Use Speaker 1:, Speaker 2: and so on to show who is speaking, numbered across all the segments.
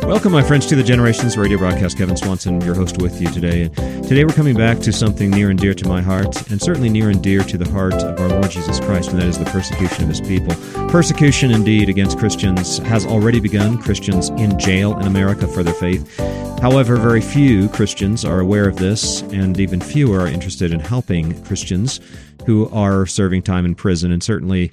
Speaker 1: Welcome, my friends, to the Generations Radio broadcast. Kevin Swanson, your host, with you today. Today we're coming back to something near and dear to my heart, and certainly near and dear to the heart of our Lord Jesus Christ, and that is the persecution of his people. Persecution, indeed, against Christians has already begun. Christians in jail in America for their faith. However, very few Christians are aware of this, and even fewer are interested in helping Christians who are serving time in prison. And certainly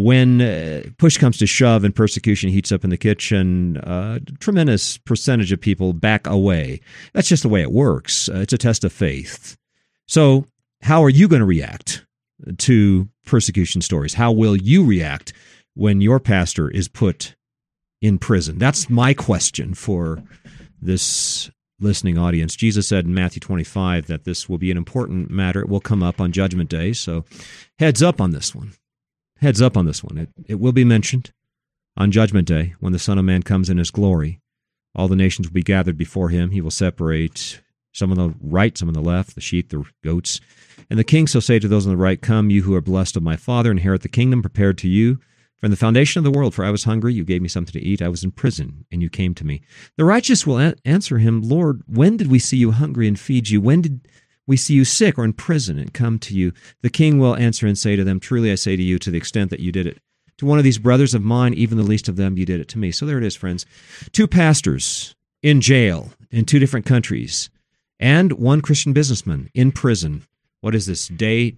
Speaker 1: when push comes to shove and persecution heats up in the kitchen, a tremendous percentage of people back away. That's just the way it works. It's a test of faith. So how are you going to react to persecution stories? How will you react when your pastor is put in prison? That's my question for this listening audience. Jesus said in Matthew 25 that this will be an important matter. It will come up on Judgment Day, so heads up on this one. Heads up on this one. It will be mentioned on Judgment Day when the Son of Man comes in his glory. All the nations will be gathered before him. He will separate some on the right, some on the left, the sheep, the goats. And the king shall say to those on the right, "Come, you who are blessed of my Father, inherit the kingdom prepared to you from the foundation of the world. For I was hungry, you gave me something to eat. I was in prison, and you came to me." The righteous will answer him, "Lord, when did we see you hungry and feed you? When did we see you sick or in prison and come to you?" The king will answer and say to them, "Truly I say to you, to the extent that you did it to one of these brothers of mine, even the least of them, you did it to me." So there it is, friends. Two pastors in jail in two different countries, and one Christian businessman in prison. What is this? Day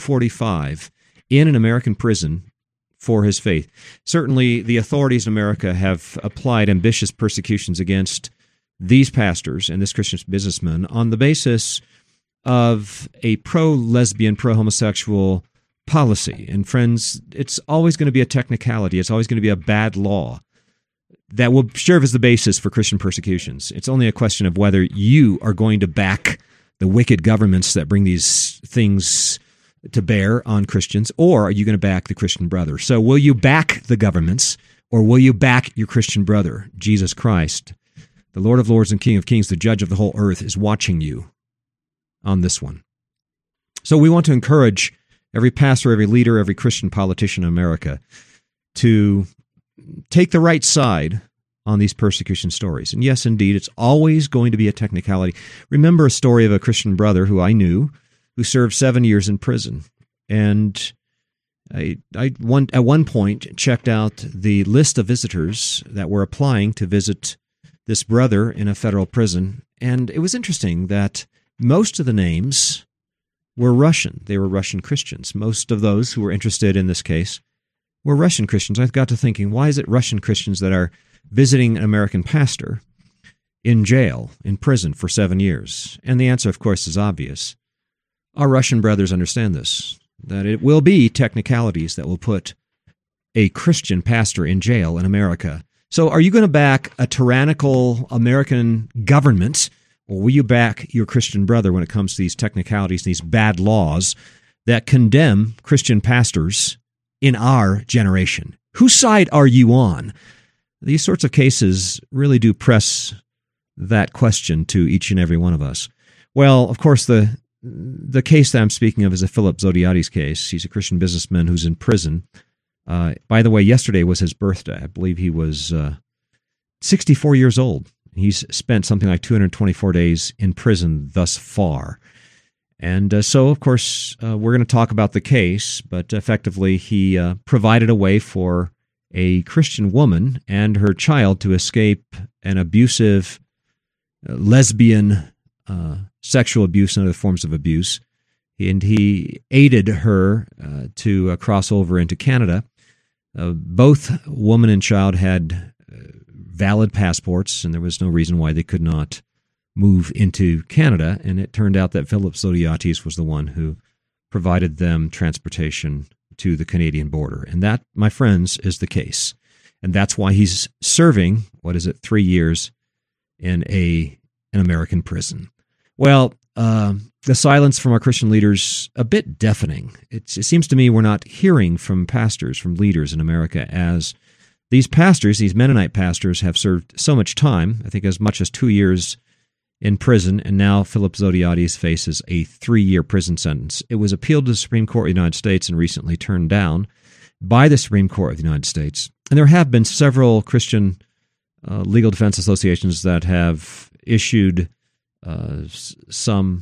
Speaker 1: 245 in an American prison for his faith. Certainly, the authorities in America have applied ambitious persecutions against these pastors and this Christian businessman on the basis of a pro-lesbian, pro-homosexual policy. And friends, it's always going to be a technicality. It's always going to be a bad law that will serve as the basis for Christian persecutions. It's only a question of whether you are going to back the wicked governments that bring these things to bear on Christians, or are you going to back the Christian brother? So will you back the governments, or will you back your Christian brother? Jesus Christ, the Lord of lords and King of kings, the judge of the whole earth, is watching you on this one. So we want to encourage every pastor, every leader, every Christian politician in America to take the right side on these persecution stories. And yes, indeed, it's always going to be a technicality. Remember a story of a Christian brother who I knew, who served 7 years in prison. And I at one point checked out the list of visitors that were applying to visit this brother in a federal prison. And it was interesting that most of the names were Russian. They were Russian Christians. Most of those who were interested in this case were Russian Christians. I got to thinking, why is it Russian Christians that are visiting an American pastor in jail, in prison for 7 years? And the answer, of course, is obvious. Our Russian brothers understand this, that it will be technicalities that will put a Christian pastor in jail in America. So are you going to back a tyrannical American government, or will you back your Christian brother when it comes to these technicalities, these bad laws that condemn Christian pastors in our generation? Whose side are you on? These sorts of cases really do press that question to each and every one of us. Well, of course, the case that I'm speaking of is a Philip Zodhiates case. He's a Christian businessman who's in prison. By the way, yesterday was his birthday. I believe he was 64 years old. He's spent something like 224 days in prison thus far. And so, of course, we're going to talk about the case, but effectively he provided a way for a Christian woman and her child to escape an abusive lesbian sexual abuse and other forms of abuse. And he aided her to cross over into Canada. Both woman and child had valid passports, and there was no reason why they could not move into Canada. And it turned out that Philip Zodhiates was the one who provided them transportation to the Canadian border. And that, my friends, is the case. And that's why he's serving, 3 years in an American prison. Well, the silence from our Christian leaders, a bit deafening. It seems to me we're not hearing from pastors, from leaders in America, as these pastors, these Mennonite pastors, have served so much time, I think as much as 2 years in prison, and now Philip Zodhiates faces a 3-year prison sentence. It was appealed to the Supreme Court of the United States and recently turned down by the Supreme Court of the United States. And there have been several Christian legal defense associations that have issued some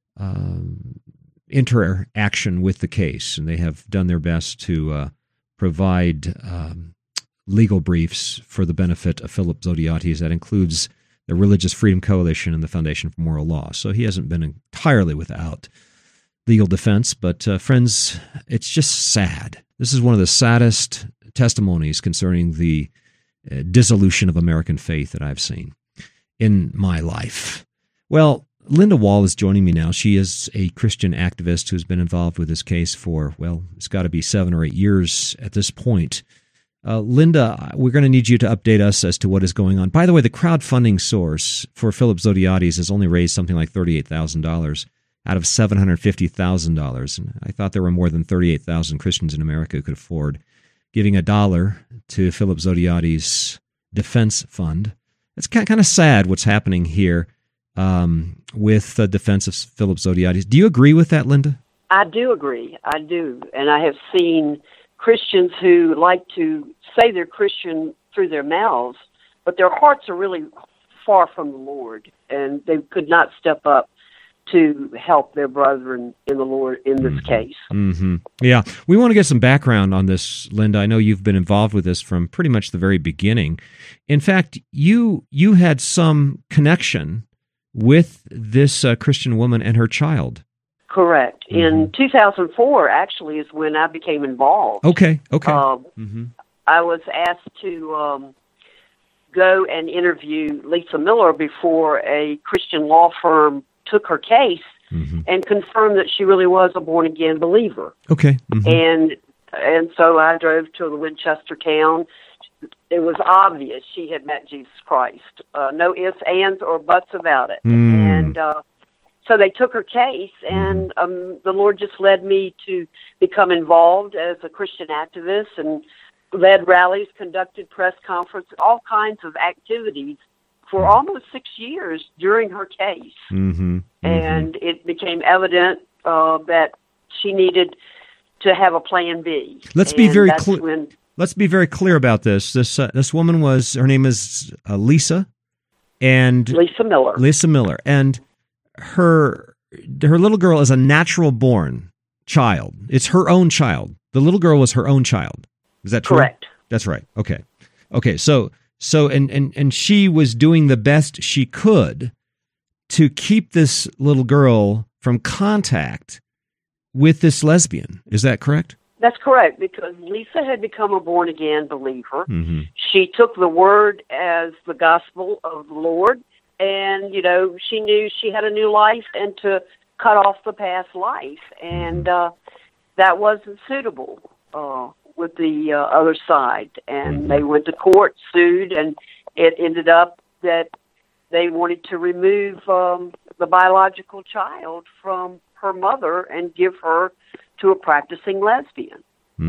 Speaker 1: interaction with the case, and they have done their best to provide legal briefs for the benefit of Philip Zodhiates. That includes the Religious Freedom Coalition and the Foundation for Moral Law. So he hasn't been entirely without legal defense, but friends, it's just sad. This is one of the saddest testimonies concerning the dissolution of American faith that I've seen in my life. Well, Linda Wall is joining me now. She is a Christian activist who's been involved with this case for, well, it's got to be 7 or 8 years at this point. Linda, we're going to need you to update us as to what is going on. By the way, the crowdfunding source for Philip Zodhiates has only raised something like $38,000 out of $750,000. And I thought there were more than 38,000 Christians in America who could afford giving $1 to Philip Zodhiates' defense fund. It's kind of sad what's happening here with the defense of Philip Zodhiates. Do you agree with that, Linda?
Speaker 2: I do agree. I do. And I have seen Christians who like to say they're Christian through their mouths, but their hearts are really far from the Lord, and they could not step up to help their brethren in the Lord in this case.
Speaker 1: Mm-hmm. Yeah. We want to get some background on this, Linda. I know you've been involved with this from pretty much the very beginning. In fact, you had some connection with this Christian woman and her child.
Speaker 2: Correct. In 2004, actually, is when I became involved.
Speaker 1: Okay.
Speaker 2: I was asked to go and interview Lisa Miller before a Christian law firm took her case and confirmed that she really was a born-again believer.
Speaker 1: Okay.
Speaker 2: And so I drove to the Winchester town. It was obvious she had met Jesus Christ. No ifs, ands, or buts about it. And so they took her case, and the Lord just led me to become involved as a Christian activist and led rallies, conducted press conferences, all kinds of activities for almost 6 years during her case. And it became evident that she needed to have a plan B.
Speaker 1: Let's be very clear. Let's be very clear about this. This woman her name is Lisa
Speaker 2: Miller.
Speaker 1: Lisa Miller, and her little girl is a natural born child. It's her own child. The little girl was her own child. Is that true?
Speaker 2: Correct.
Speaker 1: That's right. Okay. So and she was doing the best she could to keep this little girl from contact with this lesbian. Is that correct?
Speaker 2: That's correct, because Lisa had become a born-again believer. She took the word as the gospel of the Lord, and, she knew she had a new life and to cut off the past life, and that wasn't suitable with the other side. And they went to court, sued, and it ended up that they wanted to remove the biological child from her mother and give her to a practicing lesbian.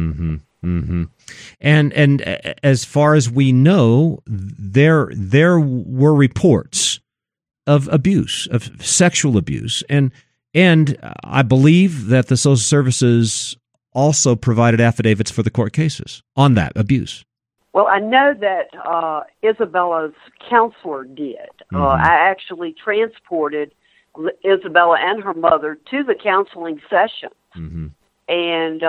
Speaker 1: And as far as we know, there were reports of abuse, of sexual abuse, and I believe that the social services also provided affidavits for the court cases on that abuse.
Speaker 2: Well, I know that Isabella's counselor did. I actually transported Isabella and her mother to the counseling session. And,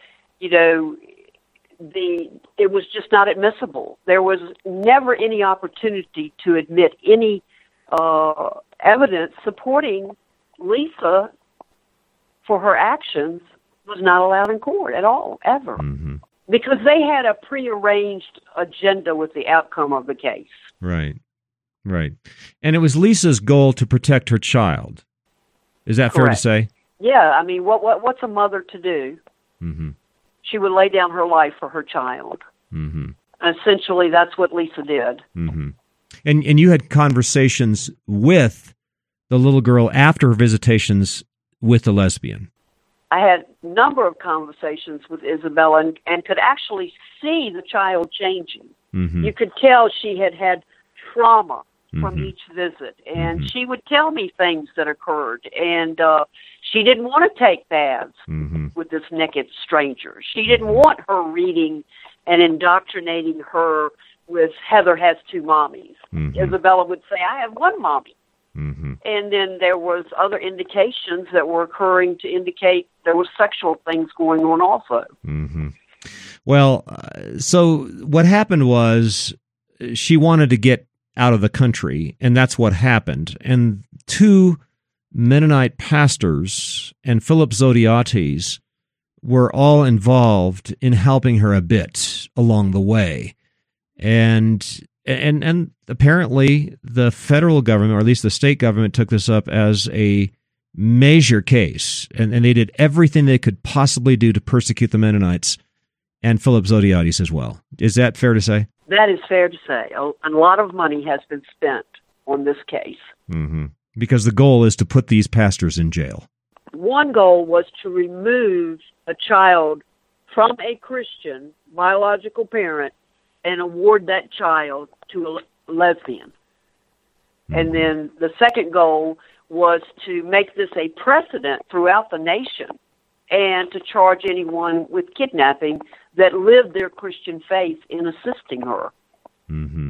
Speaker 2: it was just not admissible. There was never any opportunity to admit any evidence supporting Lisa for her actions was not allowed in court at all, ever. Because they had a prearranged agenda with the outcome of the case.
Speaker 1: Right. And it was Lisa's goal to protect her child. Is that fair to say?
Speaker 2: Yeah, I mean, what's a mother to do? She would lay down her life for her child. Essentially, that's what Lisa did.
Speaker 1: And you had conversations with the little girl after her visitations with the lesbian.
Speaker 2: I had a number of conversations with Isabella and could actually see the child changing. You could tell she had trauma from each visit, and she would tell me things that occurred, and she didn't want to take baths with this naked stranger. She didn't want her reading and indoctrinating her with Heather has two mommies. Isabella would say, I have one mommy.
Speaker 1: Mm-hmm.
Speaker 2: And then there was other indications that were occurring to indicate there were sexual things going on also.
Speaker 1: Mm-hmm. Well, so what happened was she wanted to get out of the country, and that's what happened. And two Mennonite pastors and Philip Zodhiates were all involved in helping her a bit along the way. And apparently the federal government, or at least the state government, took this up as a major case, and they did everything they could possibly do to persecute the Mennonites and Philip Zodhiates as well. Is that fair to say?
Speaker 2: That is fair to say. A lot of money has been spent on this case.
Speaker 1: Mm-hmm. Because the goal is to put these pastors in jail. One
Speaker 2: goal was to remove a child from a Christian biological parent and award that child to a lesbian. And then the second goal was to make this a precedent throughout the nation and to charge anyone with kidnapping that lived their Christian faith in assisting her.
Speaker 1: Mm-hmm.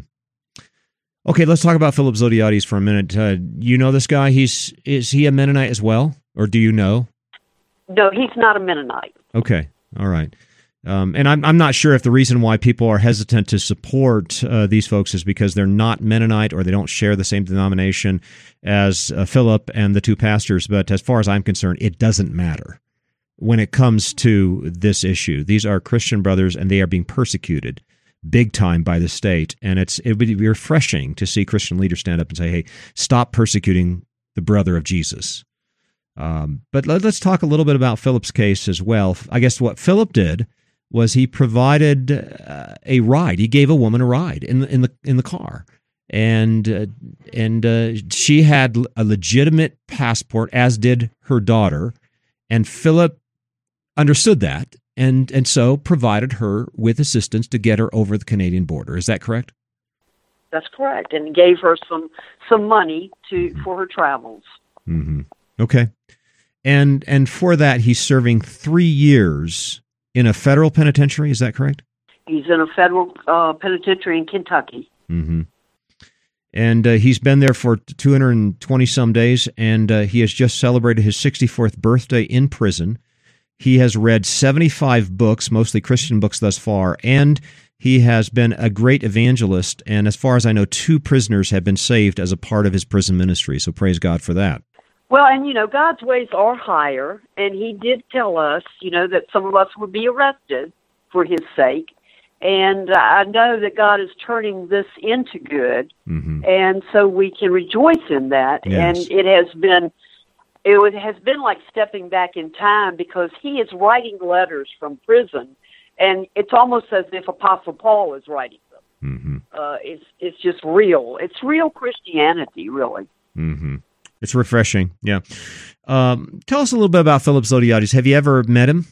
Speaker 1: Okay, let's talk about Philip Zodhiates for a minute. You know this guy? Is he a Mennonite as well, or do you know?
Speaker 2: No, he's not a Mennonite.
Speaker 1: Okay, all right. And I'm not sure if the reason why people are hesitant to support these folks is because they're not Mennonite or they don't share the same denomination as Philip and the two pastors. But as far as I'm concerned, it doesn't matter when it comes to this issue. These are Christian brothers, and they are being persecuted big time by the state. And it would be refreshing to see Christian leaders stand up and say, hey, stop persecuting the brother of Jesus. But let's talk a little bit about Philip's case as well. I guess what Philip did was he provided a ride. He gave a woman a ride in the car, and she had a legitimate passport, as did her daughter, and Philip understood that, and so provided her with assistance to get her over the Canadian border. Is that correct?
Speaker 2: That's correct, and gave her some money for her travels.
Speaker 1: Mm-hmm. Okay, and for that he's serving 3 years in a federal penitentiary. Is that correct?
Speaker 2: He's in a federal penitentiary in Kentucky.
Speaker 1: Mm-hmm. And he's been there for 220 some days, and he has just celebrated his 64th birthday in prison. He has read 75 books, mostly Christian books thus far, and he has been a great evangelist. And as far as I know, 2 prisoners have been saved as a part of his prison ministry. So praise God for that.
Speaker 2: Well, and, God's ways are higher, and he did tell us, that some of us would be arrested for his sake. And I know that God is turning this into good, and so we can rejoice in that.
Speaker 1: Yes.
Speaker 2: And it has been like stepping back in time, because he is writing letters from prison, and it's almost as if Apostle Paul is writing them. It's just real. It's real Christianity, really.
Speaker 1: Mm-hmm. It's refreshing, yeah. Tell us a little bit about Philip Zodhiates. Have you ever met him?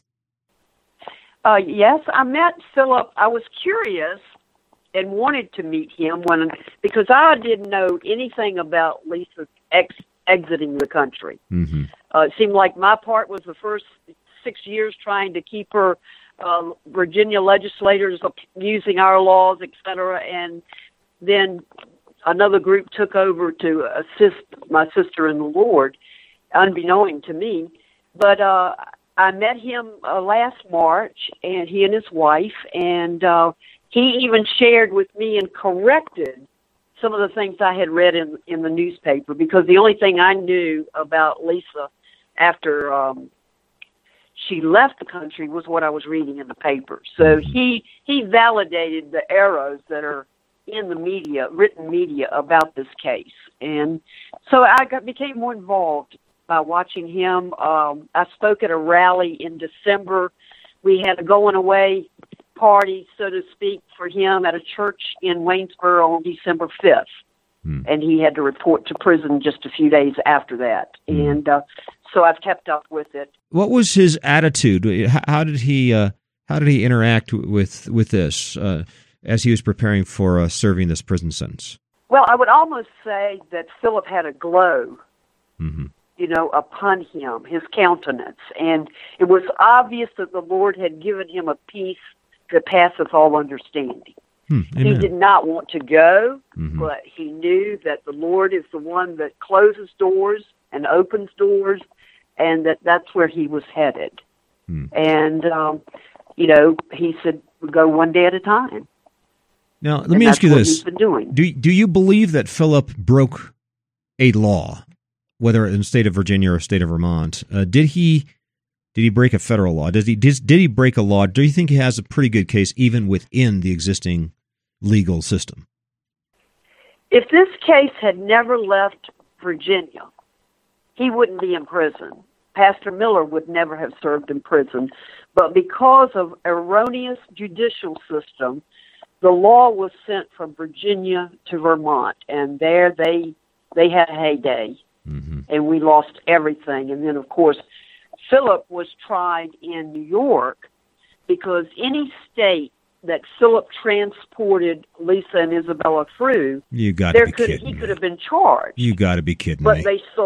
Speaker 2: Yes, I met Philip. I was curious and wanted to meet him because I didn't know anything about Lisa exiting the country. It seemed like my part was the first 6 years trying to keep her Virginia legislators using our laws, etc., and then another group took over to assist my sister in the Lord, unbeknown to me. But I met him last March, and he and his wife, and he even shared with me and corrected some of the things I had read in the newspaper, because the only thing I knew about Lisa after she left the country was what I was reading in the paper. So he validated the errors that are in the media, written media, about this case. And so I became more involved by watching him. I spoke at a rally in December. We had a going away party, so to speak, for him at a church in Waynesboro on December 5th. And he had to report to prison just a few days after that. And so I've kept up with it.
Speaker 1: What was his attitude? How did he interact with this as he was preparing for serving this prison sentence?
Speaker 2: Well, I would almost say that Philip had a glow, upon him, his countenance. And it was obvious that the Lord had given him a peace that passeth all understanding. He did not want to go, but he knew that the Lord is the one that closes doors and opens doors, and that's where he was headed. And, he said, go one day at a time.
Speaker 1: Now, let me ask you this.
Speaker 2: He's been doing.
Speaker 1: Do you believe that Philip broke a law, whether in the state of Virginia or state of Vermont? Did he break a federal law? Did he break a law? Do you think he has a pretty good case even within the existing legal system?
Speaker 2: If this case had never left Virginia, he wouldn't be in prison. Pastor Miller would never have served in prison. But because of erroneous judicial system, the law was sent from Virginia to Vermont, and there they had a heyday, and we lost everything. And then, of course, Philip was tried in New York because any state that Philip transported Lisa and Isabella through,
Speaker 1: he could
Speaker 2: have been charged.
Speaker 1: You got to be kidding
Speaker 2: me!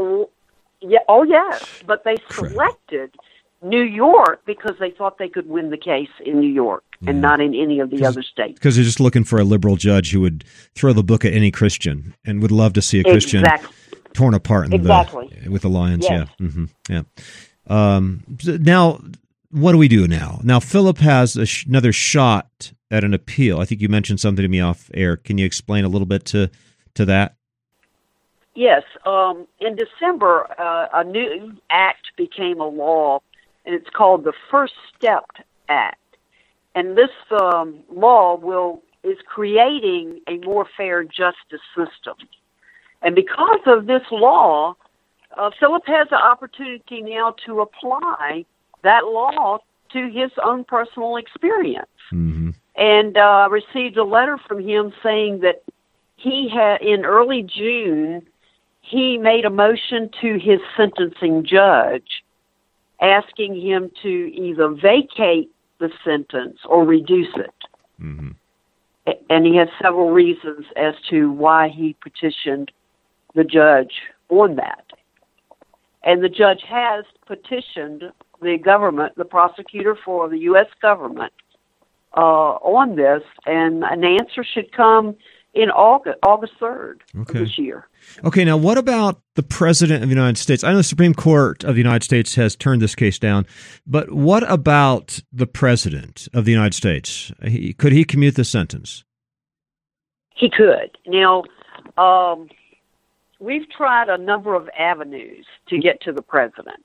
Speaker 2: But they
Speaker 1: Incredible.
Speaker 2: selected New York because they thought they could win the case in New York and not in any of the other states.
Speaker 1: Because they're just looking for a liberal judge who would throw the book at any Christian and would love to see a Christian torn apart with the lions.
Speaker 2: Yes.
Speaker 1: Yeah. Now, what do we do now? Now, Philip has another shot at an appeal. I think you mentioned something to me off air. Can you explain a little bit to that?
Speaker 2: Yes. In December, a new act became a law, and it's called the First Step Act. And this law is creating a more fair justice system. And because of this law, Philip has the opportunity now to apply that law to his own personal experience. And received a letter from him saying that he had, in early June, he made a motion to his sentencing judge asking him to either vacate the sentence or reduce it. And he has several reasons as to why he petitioned the judge on that. And the judge has petitioned the government, the prosecutor for the U.S. government, on this, and an answer should come in August 3rd of this year.
Speaker 1: Okay, now what about the President of the United States? I know the Supreme Court of the United States has turned this case down, but what about the President of the United States? Could he commute the sentence?
Speaker 2: He could. Now, we've tried a number of avenues to get to the President.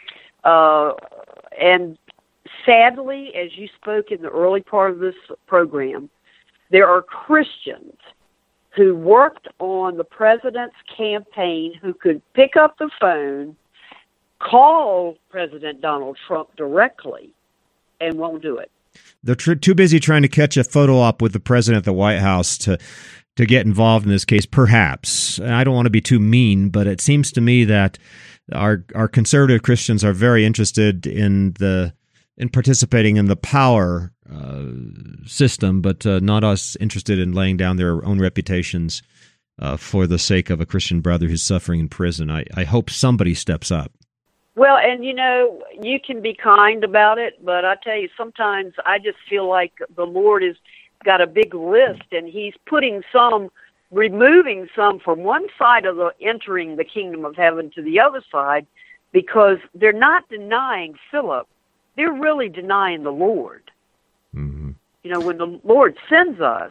Speaker 2: And sadly, as you spoke in the early part of this program, there are Christians who worked on the president's campaign who could pick up the phone, call President Donald Trump directly, and won't do it.
Speaker 1: They're too busy trying to catch a photo op with the president at the White House to get involved in this case, perhaps. I don't want to be too mean, but it seems to me that our conservative Christians are very interested in participating in the power system, but not us interested in laying down their own reputations for the sake of a Christian brother who's suffering in prison. I hope somebody steps up.
Speaker 2: Well, and you can be kind about it, but I tell you, sometimes I just feel like the Lord has got a big list, and he's removing some from one side of entering the kingdom of heaven to the other side, because they're not denying Philip. They're really denying the Lord. When the Lord sends us,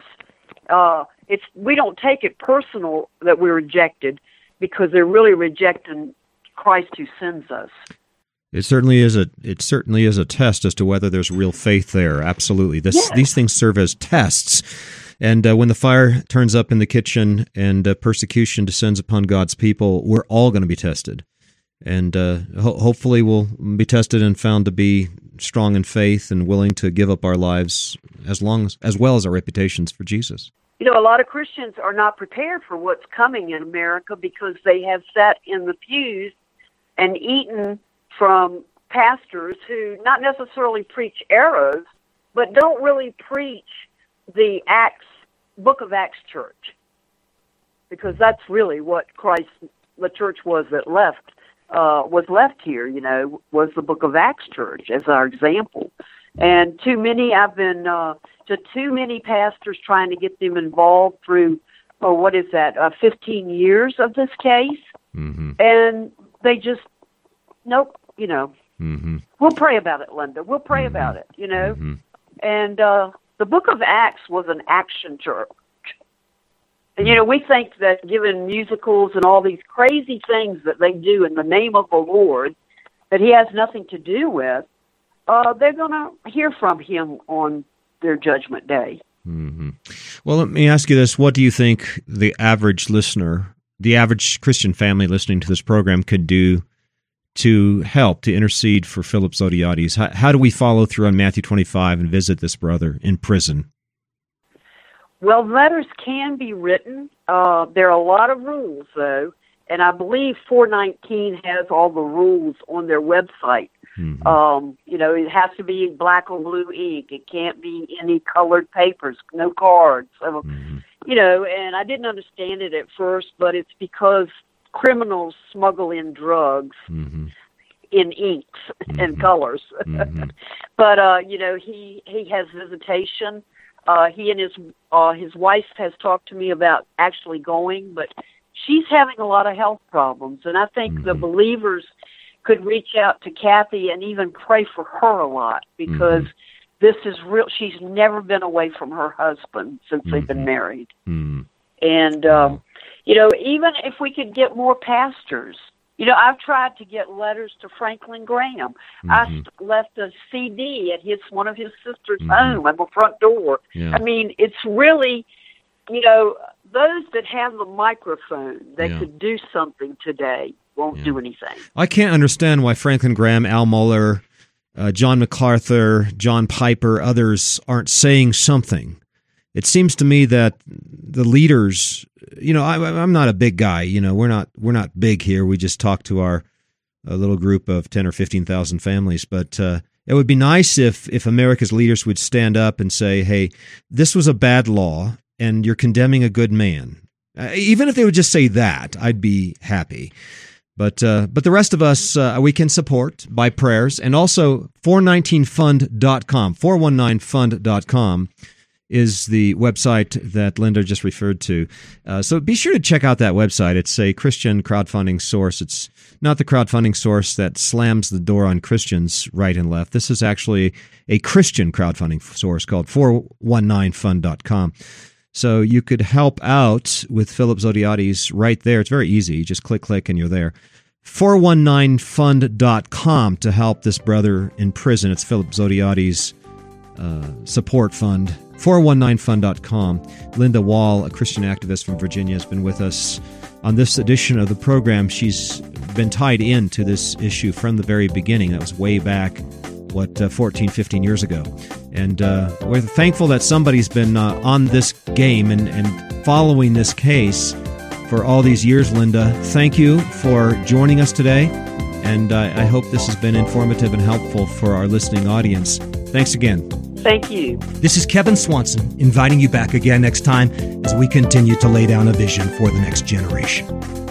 Speaker 2: we don't take it personal that we're rejected, because they're really rejecting Christ who sends us.
Speaker 1: It certainly is a test as to whether there's real faith there. Absolutely. These things serve as tests. And when the fire turns up in the kitchen and persecution descends upon God's people, we're all going to be tested. And hopefully we'll be tested and found to be strong in faith and willing to give up our lives as well as our reputations for Jesus.
Speaker 2: A lot of Christians are not prepared for what's coming in America because they have sat in the pews and eaten from pastors who not necessarily preach arrows, but don't really preach the Book of Acts church, because that's really what the church was left here, was the Book of Acts church as our example. And I've been to too many pastors trying to get them involved through, 15 years of this case.
Speaker 1: Mm-hmm.
Speaker 2: And they just, nope,
Speaker 1: Mm-hmm.
Speaker 2: We'll pray about it, Linda. We'll pray
Speaker 1: Mm-hmm.
Speaker 2: about it,
Speaker 1: Mm-hmm.
Speaker 2: And the book of Acts was an action church. And, we think that given musicals and all these crazy things that they do in the name of the Lord that he has nothing to do with, they're going to hear from him on their judgment day.
Speaker 1: Mm-hmm. Well, let me ask you this. What do you think the average listener, the average Christian family listening to this program could do to help, to intercede for Philip Zodhiates? How do we follow through on Matthew 25 and visit this brother in prison?
Speaker 2: Well, letters can be written. There are a lot of rules, though, and I believe 419 has all the rules on their website.
Speaker 1: Mm-hmm.
Speaker 2: It has to be black or blue ink. It can't be any colored papers, no cards. So,
Speaker 1: Mm-hmm.
Speaker 2: And I didn't understand it at first, but it's because criminals smuggle in drugs
Speaker 1: Mm-hmm.
Speaker 2: in inks
Speaker 1: Mm-hmm.
Speaker 2: and colors.
Speaker 1: Mm-hmm.
Speaker 2: But, he has visitation. He and his wife has talked to me about actually going, but she's having a lot of health problems. And I think
Speaker 1: Mm-hmm.
Speaker 2: the believers could reach out to Kathy and even pray for her a lot, because this is real. She's never been away from her husband since they've been married.
Speaker 1: Mm-hmm.
Speaker 2: And, even if we could get more pastors, I've tried to get letters to Franklin Graham. I left a CD at one of his sister's home at the front door.
Speaker 1: Yeah.
Speaker 2: I mean, it's really, those that have the microphone that could do something today won't do anything.
Speaker 1: I can't understand why Franklin Graham, Al Mohler, John MacArthur, John Piper, others aren't saying something. It seems to me that the leaders, I'm not a big guy. We're not big here. We just talk to our little group of 10 or 15,000 families. But it would be nice if America's leaders would stand up and say, "Hey, this was a bad law, and you're condemning a good man." Even if they would just say that, I'd be happy. But the rest of us, we can support by prayers, and also 419fund.com. 419fund.com is the website that Linda just referred to. So be sure to check out that website. It's a Christian crowdfunding source. It's not the crowdfunding source that slams the door on Christians right and left. This is actually a Christian crowdfunding source called 419fund.com. So you could help out with Philip Zodhiates right there. It's very easy. You just click, and you're there. 419fund.com to help this brother in prison. It's Philip Zodhiates' support fund. 419fund.com. Linda Wall, a Christian activist from Virginia, has been with us on this edition of the program. She's been tied into this issue from the very beginning. That was way back, 14, 15 years ago. And we're thankful that somebody's been on this game and following this case for all these years. Linda, thank you for joining us today, and I hope this has been informative and helpful for our listening audience. Thanks again.
Speaker 2: Thank you.
Speaker 3: This is Kevin Swanson inviting you back again next time as we continue to lay down a vision for the next generation.